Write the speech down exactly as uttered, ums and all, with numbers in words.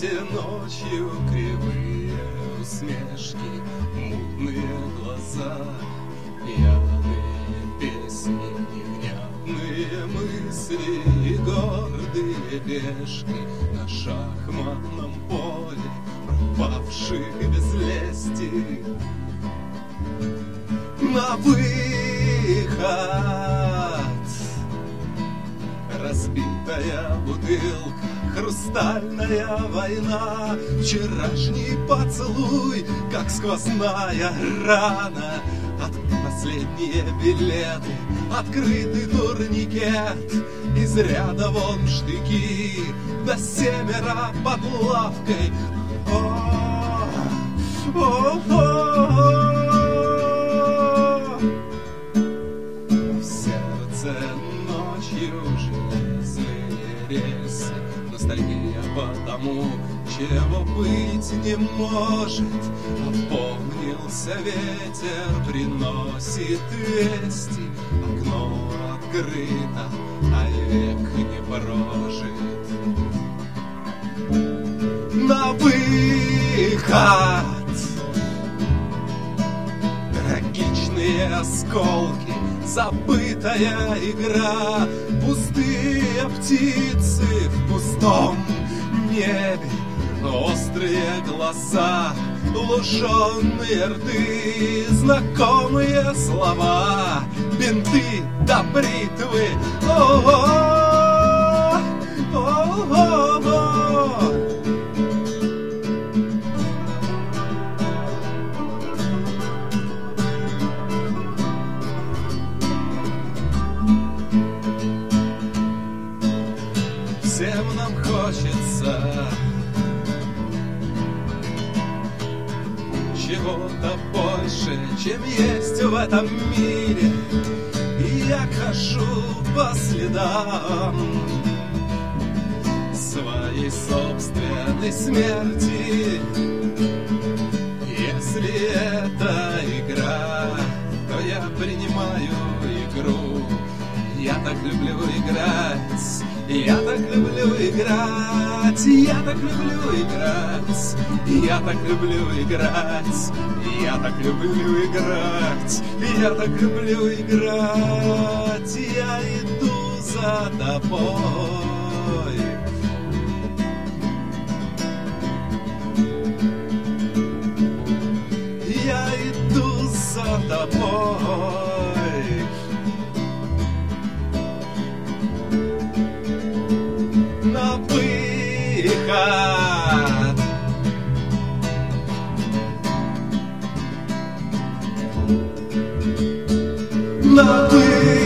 свете ночью кривые усмешки, мутные глаза, пьяные песни, невнятные мысли и гордые пешки на шахматном поле, пропавшие без лести. На выход разбитая бутылка, хрустальная война, вчерашний поцелуй, как сквозная рана. От последние билеты, открытый турникет, из ряда вон штыки, до семеро под лавкой. О, о, о, о. В сердце ночью железные рельсы, ностальгия по тому, чего быть не может. Опомнился ветер, приносит вести, окно открыто, а век не прожит. На выход трагичные осколки, забытая игра, пустые птицы в пустом небе, острые глаза, луженые рты, знакомые слова, бинты до бритвы. О-о-о, о-о-о. Всем нам хочется чего-то больше, чем есть в этом мире. И я хожу по следам своей собственной смерти. Если это игра, то я принимаю игру. Я так люблю играть, я так люблю играть, я так люблю играть, я так люблю играть, я так люблю играть, я так люблю играть, я иду за тобой. Я иду за тобой. На выход на выход.